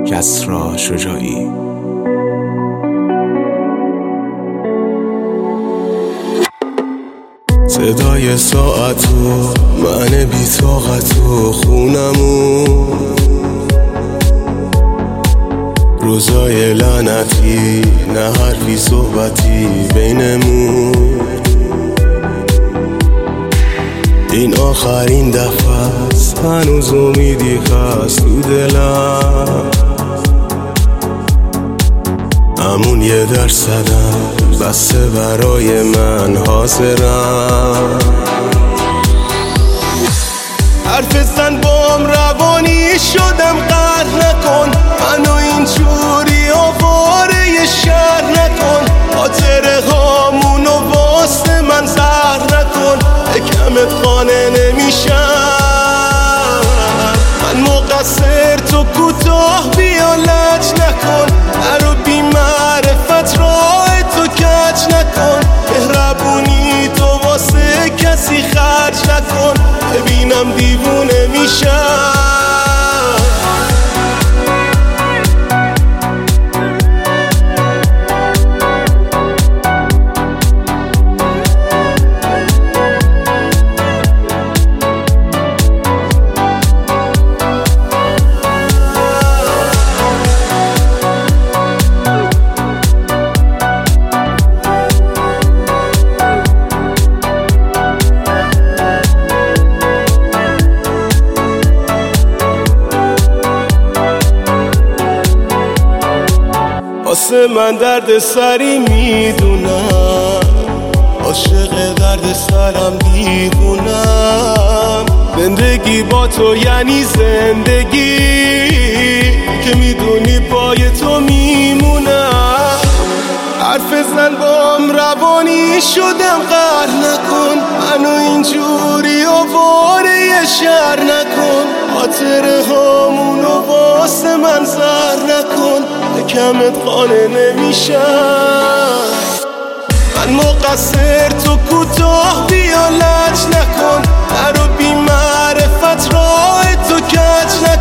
کسری شجاعی. صدای ساعتو من بی طاقتو خونمون، روزای لعنتی نه حرفی صحبتی بینمون، این آخرین دفعه است، هنوز امیدی هست تو دلم، همون 1% بسته برای من حاضرم. حرف زن بام روانی شدم قهر نکن، منو اینجوری آواره شهر نکن، خاطره هامونو واسه من زهر نکن، کمت خانه نمیشم، من مقصر تو کوتاه بیا لج نکن، برو بی معرفت راه تو کج نکن، مهربونی تو واسه کسی خرج نکن، ببینم دیوونه میشم. واسه من درد سری میدونم، عاشق درد سرم دیوونم، زندگی با تو یعنی زندگی که میدونی پای تو میمونم. حرف زن بام روانی شدم قهر نکن، منو اینجوری آواره شهر نکن، خاطره هامونو واسه من زهر نکن، کمت خانه نمیشم، من مقصر تو کوتاه بیا لج نکن، برو بی معرفت راه تو کج نکن،